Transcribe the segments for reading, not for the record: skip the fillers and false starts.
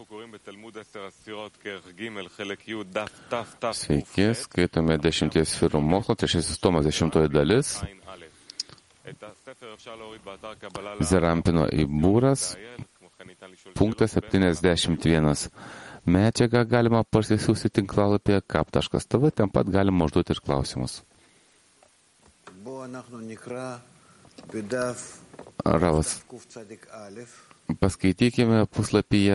Sveiki, skaitome 10 sferų mokslo, 3 tomas 10 dalis. Zerampino Ibūras, punktas 71. Medžiagą galima parsisiųsti tinklalapyje kap.tv, ten pat galima užduoti ir klausimus. Ravas. Paskaitykime puslapyje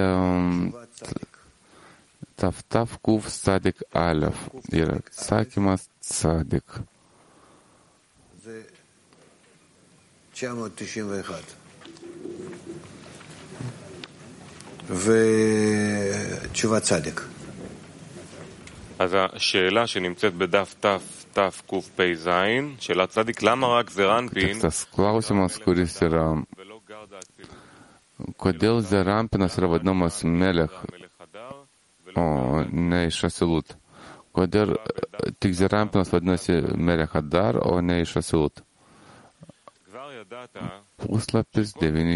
Tav Kuv Sadik Alef ir atsakymas Sadik. 991. ותשובת צדיק. אז השאלה שנמצאת בדף תקפ"ז, שאלת צדיק, למה רק זרנפין Tas klausimas, kuris yra, kodėl Zerampinas yra vadinamas Melech, o ne iš Asilut? Kodėl tik Zerampinas vadinasi Melech Hadar, o ne iš Asilut? Puslapis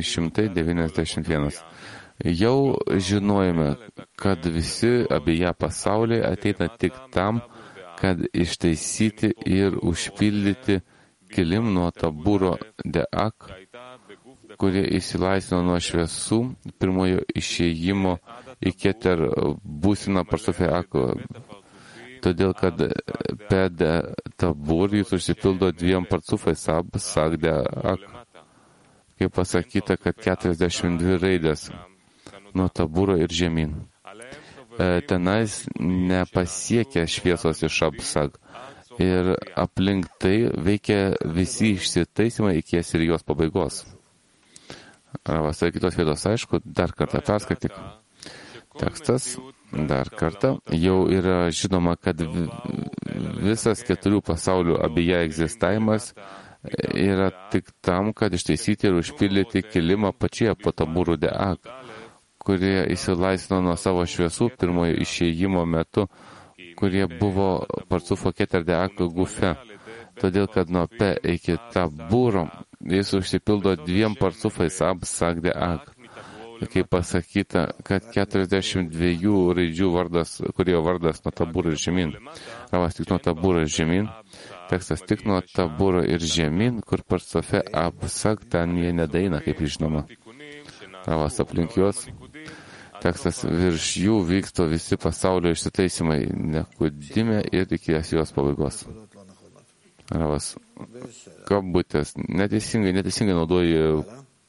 991. Jau žinojame, kad visi abieja pasauliai ateina tik tam, kad ištaisyti ir užpildyti kilim nuo tabūro deak, kurie išsilaisvino nuo šviesų pirmojo išėjimo į keter būsiną parsufę ako. Todėl, kad ped tabūr jis užsipildo 2 parcufais ab sagde ak. Kaip pasakyta, kad 42 raidės nuo tabūro ir žemyn. Tenais nepasiekia šviesos iš absag. Ir aplink tai veikia visi išsitaisimai iki ir jos pabaigos. Ravas, ir kitos vietos, aišku, dar kartą perskaityk. Tekstas, dar kartą, jau yra žinoma, kad visas 4 pasaulių abieja egzistavimas yra tik tam, kad ištaisyti ir užpildyti kilimą pačioje po tabūrų deak, kurie įsilaisvino nuo savo šviesų pirmojo išėjimo metu, kurie buvo parcufo keter deak gufe. Todėl, kad nuo P iki tabūro jis užsipildo 2 parcufais ab sak deak. Kaip pasakyta, kad 42 raidžių vardas, kurio vardas nuo tabūro ir žemyn. Ravas tik nuo tabūro ir žemyn. Tekstas tik nuo tabūro ir žemyn, kur parcufe ab sak ten jie nedaina, kaip žinoma. Ravas aplink juos. Tekstas virš jų vyksto visi pasaulio išsitaisimai, nekudime ir iki jos pabaigos. Ravas, kabutės, neteisingai naudoji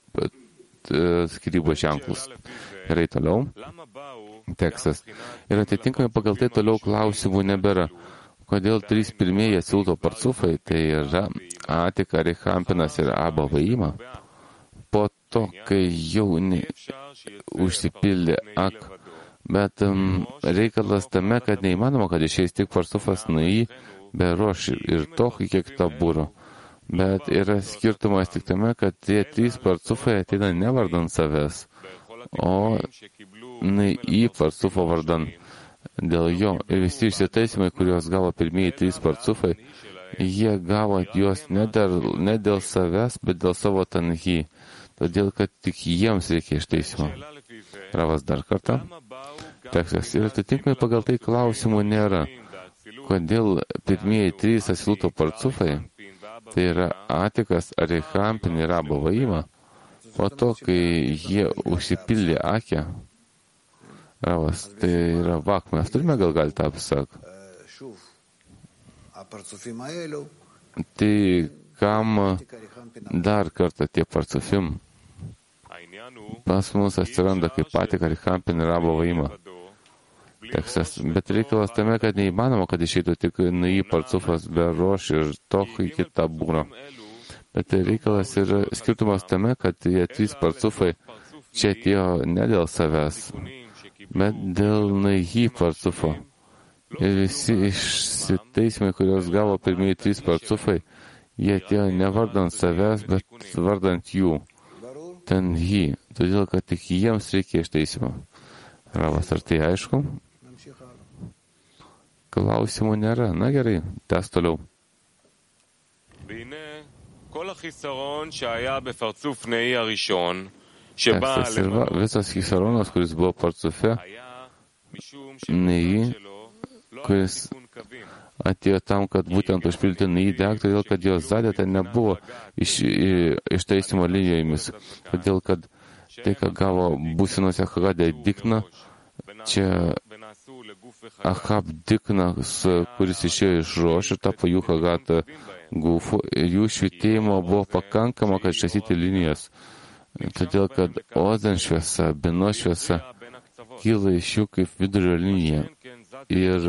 skyrybos ženklus. Gerai, toliau. Tekstas. Ir atitinkamai pagal tai toliau klausimų nebėra. Kodėl 3 pirmieji Asilto parcufai, tai yra Atik, Arihampinas ir Abba Vaima, po to, kai jau užsipildė ak, bet reikalas tame, kad neįmanoma, kad išeis tik parcufas Nai, Beroš ir Toch iki tabūro. Bet yra skirtumas tik tame, kad tie 3 parcufai ateina ne vardant savęs, o Nai parcufo vardan. Dėl jo ir visi išsitaisimai, kuriuos gavo pirmieji 3 parcufai, jie gavo juos ne dėl savęs, bet dėl savo tanhy. Todėl, kad tik jiems reikia ištaisimo. Ravas dar kartą. Tekstas. Ir atitinkamai pagal tai klausimų nėra. Kodėl pirmieji 3 Asiluto parcufai, tai yra Atikas, Arihampin ir Abba Vaima, po to, kai jie užsipildė akę, Ravas, tai yra vak, mes turime gal tą apsak. Tai kam dar kartą tie parcufim? Pas mus atsiranda kaip Atik, Arihampin ir Abba Vaima. Tekstas. Bet reikalas tame, kad neįmanoma, kad išeitų tik Nai parcufas Beroš ir Toch iki tabūro. Bet reikalas ir skirtumas tame, kad tie 3 parcufai čia atėjo ne dėl savęs, bet dėl Nai parcufo. Ir visi išsitaisimai, kurios gavo pirmieji 3 parcufai, jie atėjo ne vardant savęs, bet vardant jų. Ten jį. Todėl, kad tik jiems reikia ištaisimo. Ravas, ar tai aišku? Klausimų nėra. Na gerai, tęs toliau. כל החיסרון שהיה בפרצוף נאי הראשון, Tekstas ir va, visas Hisaronas, kuris buvo Parcufe, Nei, kuris atėjo tam, kad būtent užpildyti Nei deg, todėl kad jos zadė ten nebuvo ištaisymo linijomis. Todėl kad tai, ką gavo būsinos Ahagadė Dikna, čia Ahab Diknas, kuris išėjo iš Roš ir tapo jų Hagat Gufu, jų švitėjimo buvo pakankama, kad ištaisyti linijas. Todėl kad Ozen šviesa, Bino šviesa kyla iš jų kaip vidurio linija ir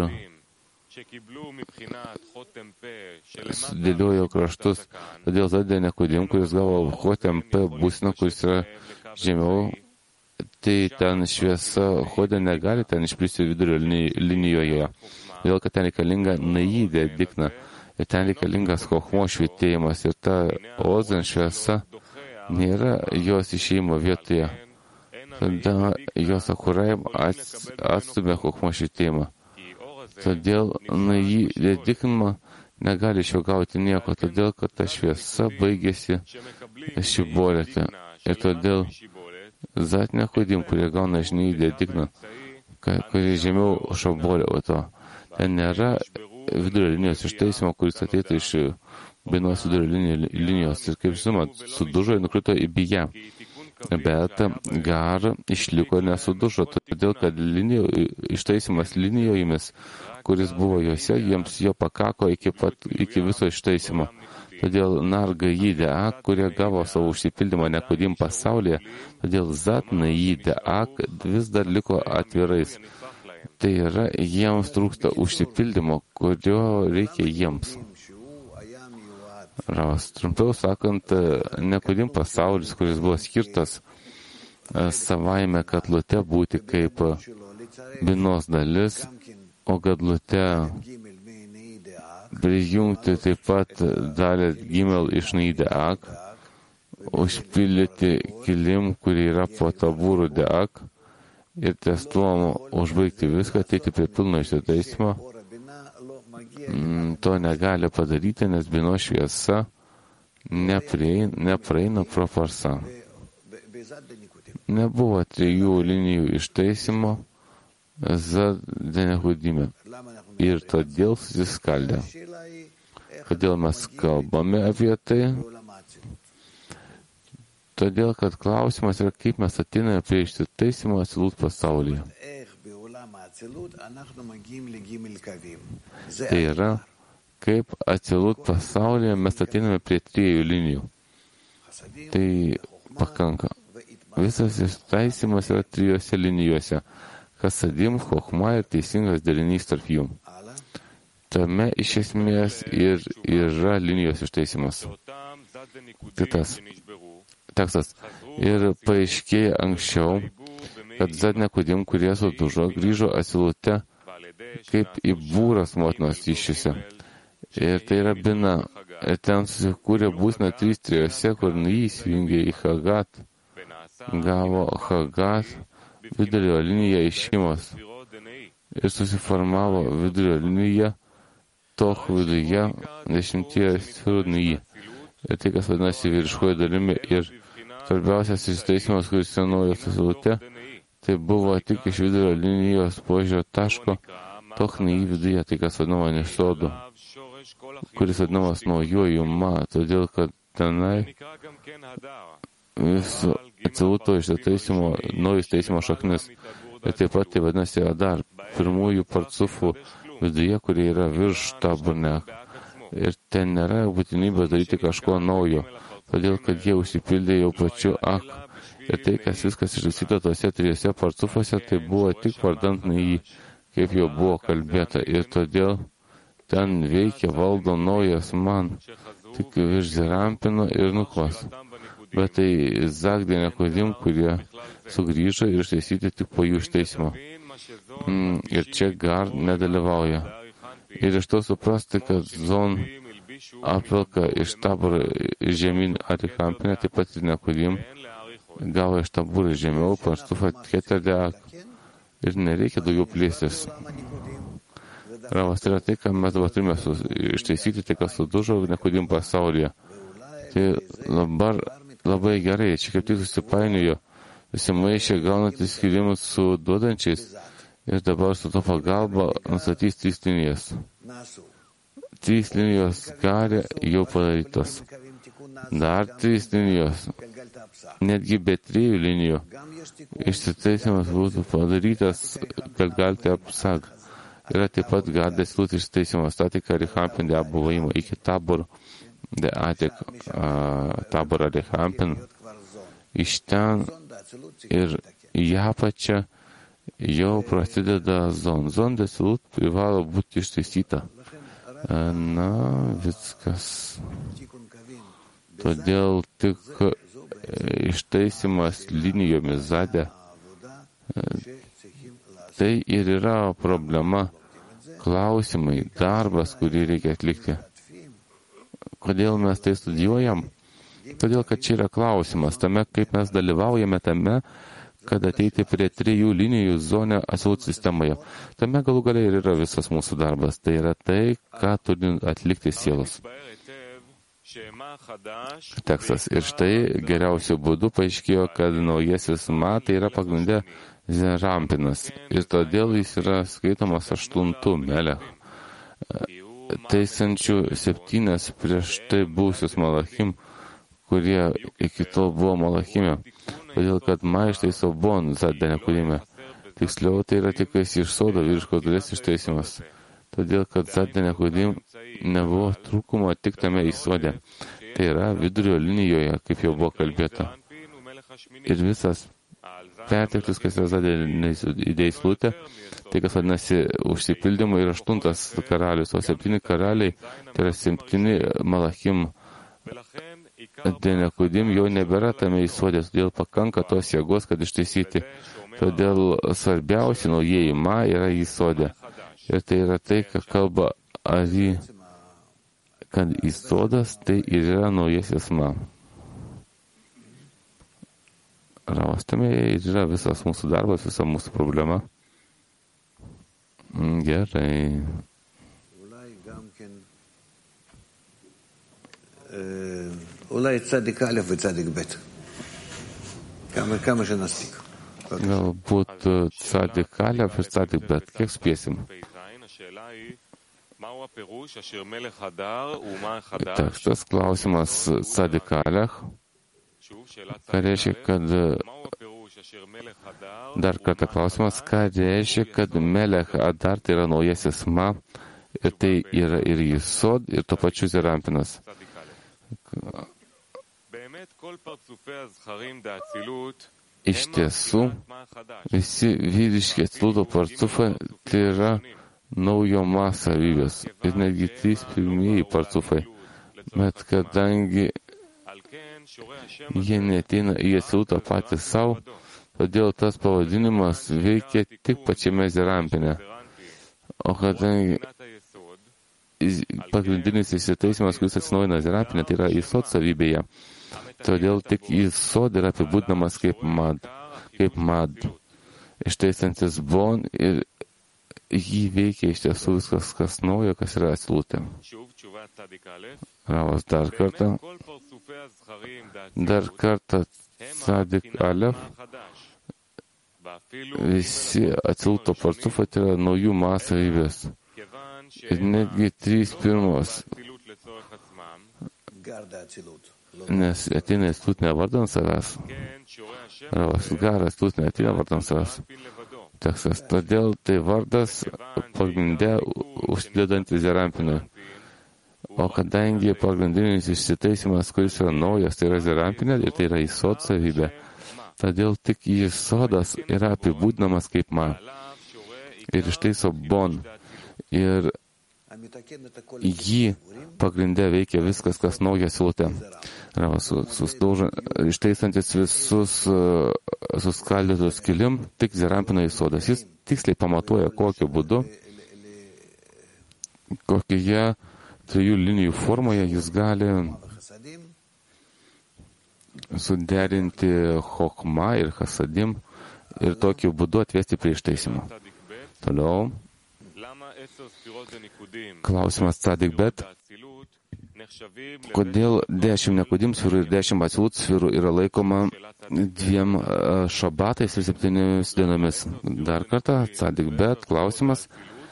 sudėliojo kraštus. Todėl Zadė Nekudim, kuris gavo Hotem P būsina, kuris yra žemiau, tai ten šviesa Hodė negali ten išplisti vidurio linijoje. Todėl kad ten reikalinga Naidė Dikna ir ten reikalingas Chochmo švietėjimas ir ta Ozen šviesa nėra jos išėjimo vietoje. Tada jos Akuraim atstumė Chochmo švietėjimą. Todėl Naidė Dikna negali iš jo gauti nieko, todėl kad ta šviesa baigėsi Šibolėte. Ir todėl Zatne Chodim, kurie gauna iš Naidė Dikna, kurie žemiau Šabolio, ten nėra vidurio linijos ištaisimo, kuris ateitų iš Binos vidurio linijos. Ir kaip žinoma, sudužo ir nukrito į Biją. Bet Gar išliko nesudužo, todėl kad ištaisimas linijomis, kuris buvo juose, jiems jo pakako iki viso ištaisimo. Todėl Narga Jidea, kurie gavo savo užsipildymą Nekudim pasaulyje, todėl Zat Naidea vis dar liko atvirais. Tai yra, jiems trūksta užsipildymo, kurio reikia jiems. Ravas, trumpiau sakant, Nekudim pasaulis, kuris buvo skirtas savaime Gadlute būti kaip Binos dalis, o Gadlute prijungti taip pat dalį Gimel iš Naidea, užpildyti kilim, kurie yra po Tabūrų Deak, ir ties tuo užbaigti viską, ateiti prie pilno išsitaisimo. To negali padaryti, nes Bino šviesa nepraeina pro Parsą. Nebuvo 3 linijų ištaisimo Zadė Nekudime. Ir todėl susiskaldė. Kodėl mes kalbame apie tai? Todėl, kad klausimas yra, kaip mes ateiname prie išsitaisimo Atsilut pasaulyje. Tai yra, kaip Atsilut pasaulyje mes ateiname prie 3 linijų. Tai pakanka. Visas ištaisimas yra 3 linijose. Kasadim, Chochma ir teisingas derinys tarp jų. Tame iš esmės ir yra linijos ištaisimas. Kitas tekstas. Ir paaiškėja anksčiau, kad Zad Nekudim, kurie sudužo, grįžo Atsilute kaip į būras motinos įščiuose. Ir tai yra Bina. Ir ten susikūrė būsina 3 kur įsijungė į Hagat. Gavo Hagat vidurio liniją išimos. Ir susiformavo vidurio linija Toch viduje 10 sferų Nai. Ir tai, kas vadinasi vyriškoji dalimi. Ir svarbiausias įsitaisimas, kuris senojo Atsilute, tai buvo tik iš vidurio linijos požiūrio taško Toch Nai viduje, tai kas vadinama Nesodu, kuris vadinamas naujuoju Ma, todėl kad tenai viso Atsiluto ištaisimo, naujo įtaisimo šaknis. Ir taip pat tai vadinasi Adar, pirmųjų parcufų viduje, kurie yra virš Tabernek. Ir ten nėra būtinybė daryti kažko naujo, todėl kad jie užsipildė jau pačiu Ak. Ir tai, kas viskas išrasyta tose 3 parcufuose, tai buvo tik vardant Nai, kaip jau buvo kalbėta. Ir todėl ten veikia valdo naujas Man, tik virš Zerampino ir Nukos. Bet tai Zagdė Nekudim, kurie sugrįžo ir ištaisyti tik po jų ištaisimo. Ir čia Gar nedalyvauja. Ir iš to suprasti, kad Zon apvelka iš Taborą žemyn Arikampinę, taip pat ir Nekudim, gavo iš Taborą žemiau, Parstufą Keterdeak. Ir nereikia daugiau plėstis. Ravas, tai yra tai, ką mes dabar turime ištaisyti, tai kas sudužo Nekudim pasaulyje. Tai labai gerai, čia kaip tik susipainiojo susimaišė gaunantis skirimus su duodančiais ir dabar su to pagalba nustatys 3 linijas. 3 linijos gali jau padarytos. Dar 3 linijos, netgi be 3 linijų, išsitaisimas būtų padarytas, kad galite apsag. Yra taip pat gadės lūt išsitaisimas, statika Rihampin de Abuvaimo iki tabor de Atik tabor Rihampin. Iš ten ir į apačią jau prasideda zon. Zondas lūt privalo būti ištaisyta. Na, viskas. Todėl tik ištaisimas linijomis zadė, tai ir yra problema, klausimai, darbas, kurį reikia atlikti. Kodėl mes tai studijuojam? Todėl, kad čia yra klausimas tame, kaip mes dalyvaujame tame, kad ateiti prie 3 linijų zonę asilut sistemoje. Tame galų gale ir yra visas mūsų darbas. Tai yra tai, ką turi atlikti sielos. Tekstas. Ir štai geriausiu būdu paaiškėjo, kad naujasis tai yra pagrindė Zerampinas. Ir todėl jis yra skaitomas 8 melech. Teisančių 7 prieš tai būsius malachim, kurie iki tol buvo malachime. Todėl, kad ištaiso bon zadė nekūrime. Tiksliau, tai yra tik iš sodo vyriškos dalies ištaisimas. Todėl, kad zadė nekūrim nebuvo trūkumo tik tame įsodė. Tai yra vidurio linijoje, kaip jau buvo kalbėta. Ir visas perteklius, kas yra zadė idėjai slūtė, tai kas vadinasi užsipildymu, yra 8 karalius, o 7 karaliai, tai yra 7 malachim. Denekudim jau nebėra tame įsodė, todėl pakanka tos jėgos, kad ištaisyti. Todėl svarbiausia naujieji yra įsodė. Ir tai yra tai, ką kalba Ari, kad įsodas tai ir yra naujasis Ravas, tame ir yra visas mūsų darbas, visa mūsų problema. Gerai. אולי צדיק א' וצדיק ב'. כמה שנספיק. Galbūt Tzadik Alef ir Tzadik Bet. Kiek spėsim? Tekstas, klausimas Tzadik Alef. Ką reiškia, kad... Dar kartą klausimas, ką reiškia, kad Melech Adar tai yra naujasis ir tai yra ir Yisod, ir to pačiu Zerampinas. Iš tiesų, visi vyriški atsiluto parcufai tai yra naujo savybės ir netgi 3 pirmieji parcufai. Bet kadangi jie neteina į atsilutą patys savo, todėl tas pavadinimas veikia tik pačiame Zerampine. O kadangi pagrindinis įsitaisimas, kuris atsinaujina Zerampine, tai yra Yisod savybėje. Todėl tik Yisod yra apibūdinamas kaip mad, ištaisantis bon ir jį veikia iš tiesų viskas, kas naujo, kas yra atsilutė. Ravas dar kartą Tzadik Alef, visi atsiluto parcufai tai yra naujų savybės. Ir netgi 3 pirmos, nes ateina įslut ne vardant savęs. Ravas garas įslut ne ateina vardant savęs. Tekstas. Todėl tai vardas pagrindė užsidedantis Zerampinui. O kadangi pagrindinis išsitaisimas, kuris yra naujas, tai yra Zerampinė ir tai yra Yisod savybė, todėl tik Yisodas yra apibūdinamas kaip ir ištaiso bon. Ir jį pagrindė veikia viskas, kas nauja silutė. Ištaisantis visus suskaldytus kilim, tik Zerampino Yisodas. Jis tiksliai pamatuoja, kokiu būdu, kokioje 3 linijų formoje jis gali suderinti Chokma ir Hasadim ir tokiu būdu atvesti prie ištaisimo. Toliau. Klausimas Tzadik Bet. Kodėl 10 nekudim sferų ir 10 atsilut sferų yra laikoma 2 šabatais ir 7 dienomis? Dar kartą, tzadik bet, klausimas.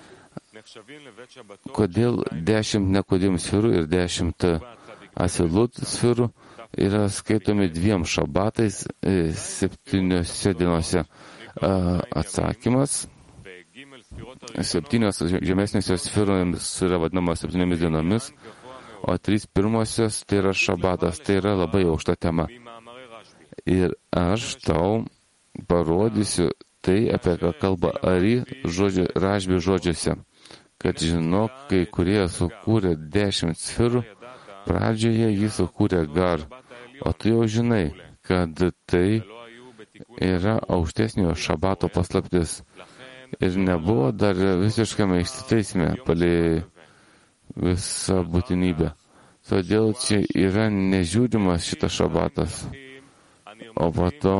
Kodėl 10 nekudim sferų ir 10 asilut sferų yra skaitomi 2 šabatais 7 dienose? Atsakymas. 7 žemesnėsios sferomis yra vadinamos 7 dienomis, o 3 pirmosios tai yra šabatas. Tai yra labai aukšta tema. Ir aš tau parodysiu tai, apie ką kalba Ari Rašbi žodžiuose, kad žinok, kai kurie sukūrė 10 sferų, pradžioje jis sukūrė Gar, o tu jau žinai, kad tai yra aukštesnio šabato paslaptis. Ir nebuvo dar visiškame išsiteisme palei visą būtinybę. Todėl čia yra nežiūrimas šitas šabatas. O po to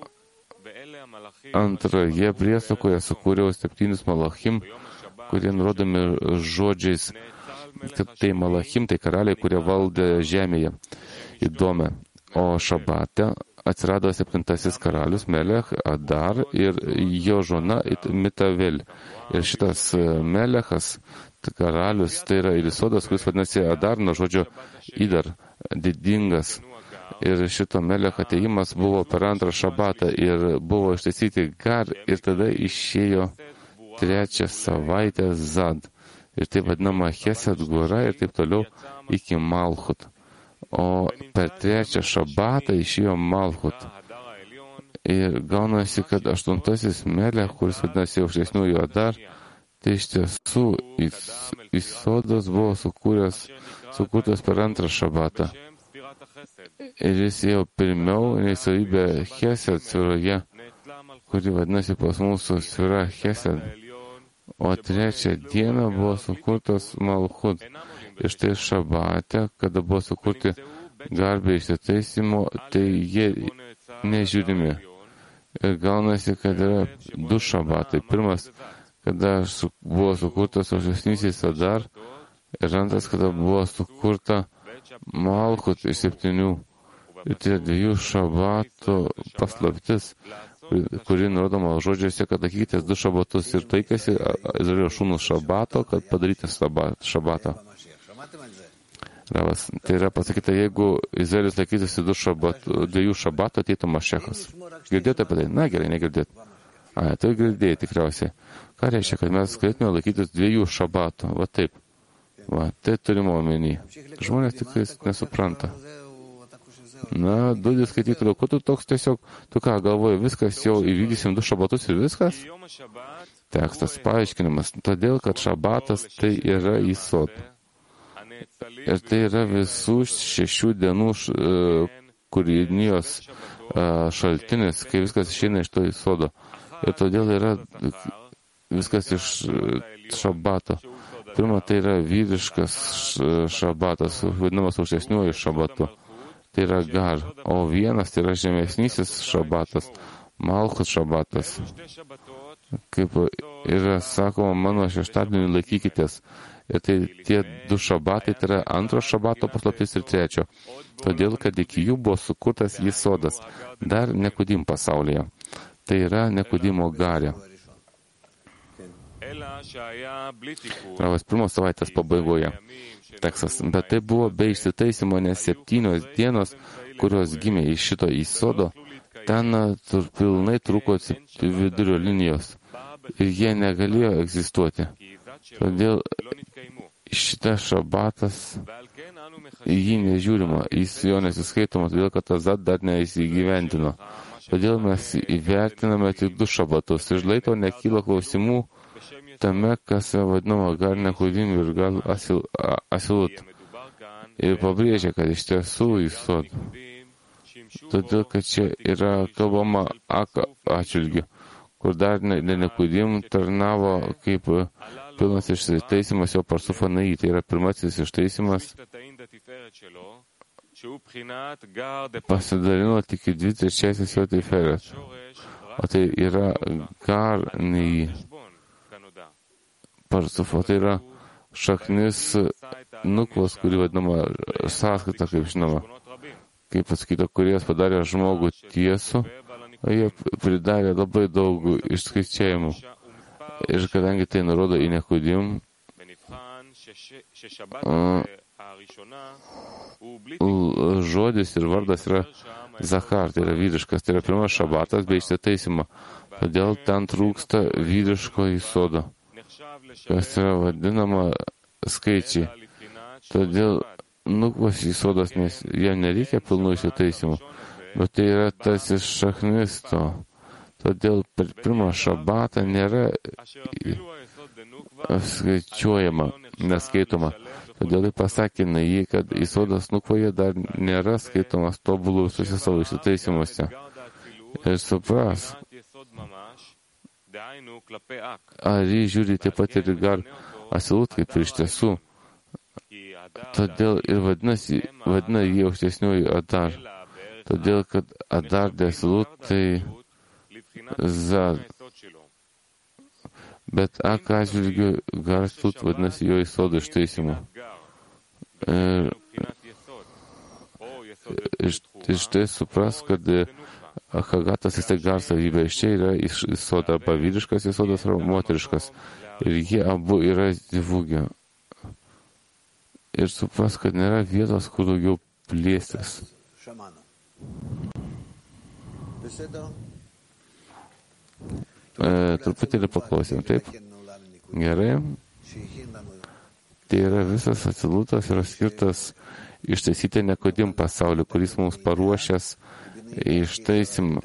antroje priesakoje sukūriau 7 malachim, kurie nurodomi žodžiais, kad tai malachim, tai karaliai, kurie valdė žemėje. Įdomi. O šabate atsirado 7 karalius Melech, Adar ir jo žona Mitavel. Ir šitas Melechas, karalius, tai yra Ilisodas, kuris vadinasi Adar nuo žodžio Idar, didingas. Ir šito Melech ateimas buvo per antrą šabatą ir buvo ištaisyti Gar ir tada išėjo 3 savaitę Zad. Ir taip vadinama Chesed Gora ir taip toliau iki Malchut. O per 3 šabatą išėjo Malchut. Ir gaunasi, kad 8 Melech, kuris vadinasi aukštesniųjų Adar, tai iš tiesų Isodas buvo sukurtas per antrą šabatą. Ir jis jau pirmiau nei savybė Chesed sferoje, kuri vadinasi pas mūsų sfera Chesed. O 3 dieną buvo sukurtas Malchut. Ir štai šabate, kada buvo sukurti garbė išsitaisimo, tai jie nežiūrimi. Ir gaunasi, kad yra 2 šabatai. Pirmas, kada buvo sukurtas aukštesnysis Adar, ir antras, kada buvo sukurta Malchut iš 7. Ir tai 2 šabatų paslaptis, kuri nurodoma žodžiuose, kad laikykitės 2 šabatus ir taikėsi Izraelio šūnų šabato, kad padaryti šabatą. Ravas, tai yra pasakyta, jeigu Izraelis laikytųsi 2 šabatų, ateitų Mašechas. Girdėjote apie tai? Na gerai, negirdėt. Tai girdėjai tikriausiai. Ką reiškia, kad mes galėtume laikytis 2 šabatų? Va taip. Va, tai turime omeny. Žmonės tikrai nesupranta. Na, Dudi skaitytų, ko tu toks tiesiog, tu ką galvoji, viskas jau įvykdysim 2 šabatus ir viskas? Tekstas paaiškinimas. Todėl, kad šabatas tai yra Isod. Ir tai yra visų 6 dienų kūrinijos šaltinis, kai viskas išeina iš to Isodo. Ir todėl yra viskas iš šabato. Pirma, tai yra vyriškas šabatas, vadinamas aukštesniuoju šabatu. Tai yra Gar. O vienas tai yra žemesnysis šabatas, Malchut šabatas. Kaip yra sakoma, mano šeštadienį laikykitės. Ir tai tie 2 šabatai, tai yra antro šabato paslaptis ir 3. Todėl, kad iki jų buvo sukurtas Isodas, dar nekudim pasaulyje. Tai yra nekudimo Garė. Ravas 1 savaitės pabaigoje. Tekstas. Bet tai buvo be išsitaisimo, nes 7 dienos, kurios gimė iš šito Isodo, ten pilnai trūko vidurio linijos. Ir jie negalėjo egzistuoti. Todėl šitas šabatas į jį nežiūrima, jis jo nesiskaitoma, todėl kad tas dar neįsigyvendino. Todėl mes įvertiname tik 2 šabatus. Iš laito nekyla klausimų tame, kas vadinama Gar nekudim ir Gar asilut. Ir pabrėžia, kad iš tiesų Isod. Todėl, kad čia yra kalbama Aka atžvilgiu, kur dar nekudim tarnavo kaip pilnas ištaisimas jo parsufanai. Tai yra pirmasis ištaisimas. Pasidalino tik į 2/3 jo Tiferet. O tai yra Gar nei Parsufo. Tai yra šaknis nukvos, kuri vadinama sąskaita, kaip žinoma. Kaip pasakyta, kuris padarė žmogų tiesų, o jie pridarė labai daug išskaičiavimų. Ir kadangi tai nurodo į Nikodim, žodis ir vardas yra Zachar, tai yra vyriškas, tai yra pirmas šabatas bei išsitaisimo. Todėl ten trūksta vyriško įsodo, kas yra vadinama skaičiai. Todėl nukvos įsodas, nes jam nereikia pilnų išsitaisimų, bet tai yra tas iš šaknis to. Todėl per pirmą šabatą nėra skaičiuojama, neskaitoma. Todėl tai pasakė Naji, kad įsodas nukvoje dar nėra skaitomas tobulų visuose savo išsitaisimuose. Ir supras, ar jį žiūri taip pat ir gar asilut, kaip ir iš tiesų. Todėl ir vadina jį aukštesniuoju Adar. Todėl, kad Adar de asilut tai Zad. Bet Ak atžvilgiu gar asilut vadinasi jo įsodo ištaisimu. Ir štai supras, kad Hagatas vis tiek gar savybė. Iš čia yra įsoda arba vyriškas įsodas arba moteriškas. Ir jie abu yra zivugė. Ir supras, kad nėra vietos, kur daugiau plėstis. Truputėlį paklausėm, taip? Gerai. Tai yra visas atsilutas yra skirtas ištaisyti Nikodim pasaulį, kuris mums paruošęs ištaisim,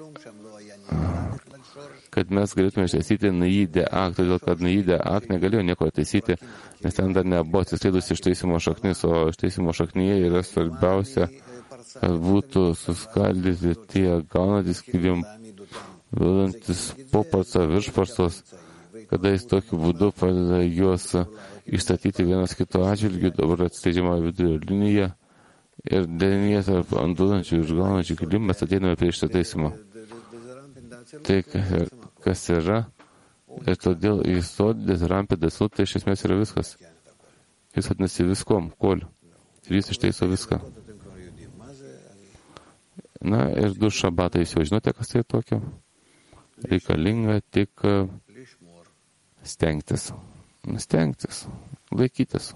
kad mes galėtume ištaisyti Naji de Ak, todėl kad Naji de Ak negalėjo nieko taisyti, nes ten dar nebuvo atsiskleidus ištaisimo šaknis, o ištaisimo šaknyje yra svarbiausia, kad būtų suskaldyti tie gaunantis kilim, duodantis poparcą viršparcos, kada jis tokiu būdu pradeda juos išstatyti vienas kito atžvilgiu, dabar atskleidžiama vidurio linija ir derinėje tarp anduodančių ir išgaunančių kilimų mes ateiname prie ištaisimo. Tai, kas yra, ir todėl įsodės rampėdės, tai iš esmės yra viskas. Jis vadinasi viskom, kol. Ir jis ištaiso viską. Na ir 2 šabatai, jūs jau žinote, kas tai tokio? Reikalinga tik stengtis, laikytis.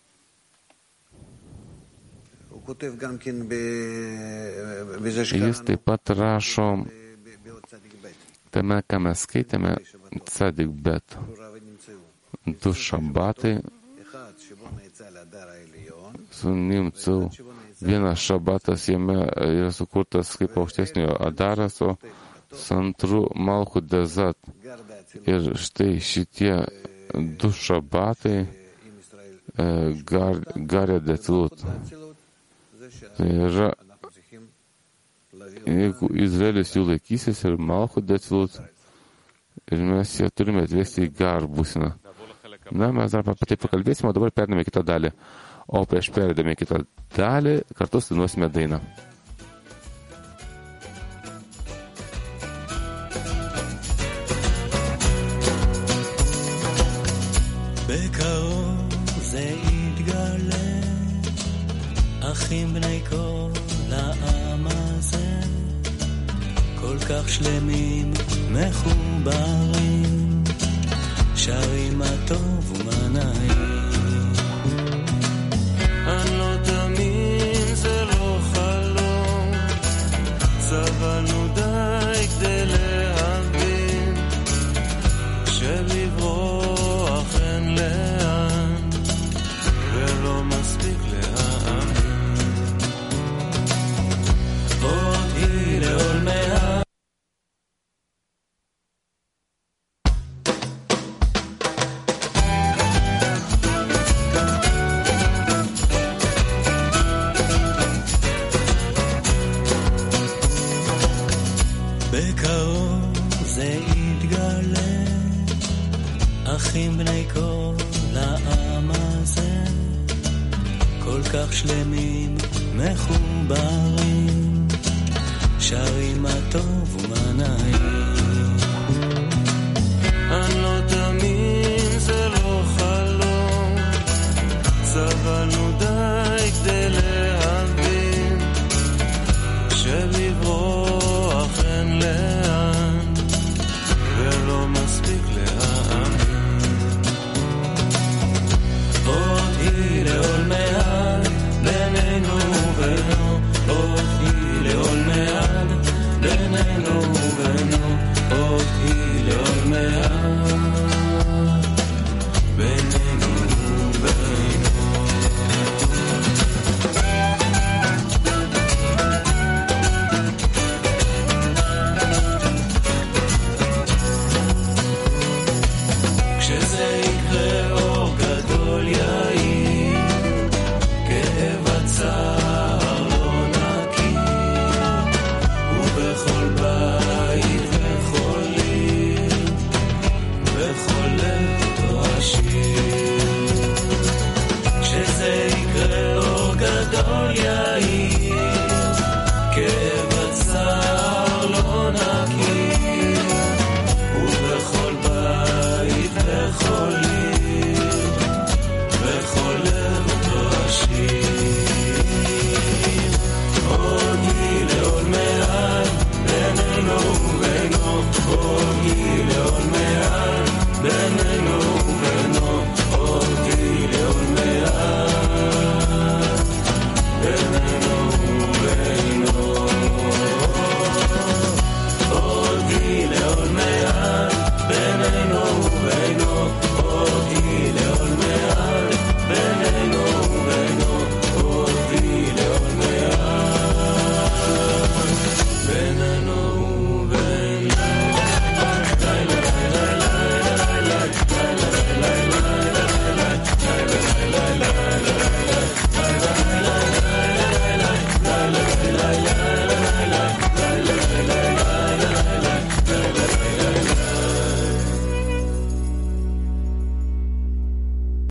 Jis taip pat rašo tame, ką mes skaitėme, Tzadik Bet. 2 šabatai su Nimcau. Vienas šabatas jame yra sukurtas kaip aukštesniojo Adaras, o su antru Malchut Dezat. Ir štai šitie 2 šabatai Garė Decilut. Tai yra, jeigu Izraelis jų laikysis ir Malchut Decilut, ir mes ją turime atvesti į Gar būseną. Na, mes dar apie tai pakalbėsime, o dabar perdame kitą dalį. O prieš perdame kitą dalį, kartu sudainuosime dainą. בקרוב זה יתגלה, אחים בני כל העם הזה, כל כך שלמים, מחוברים, שרים מה טוב ומה נעים. אני לא תאמין, זה לא חלום, סבלנו די כדי להבין, שלברוח אין לאן, ולא מספיק להאמין. עוד היא לעולמיה בקרוב זה יתגלה, אחים בני כל העם הזה, כל כך שלמים, מחוברים, שרים מה טוב ומה נעים.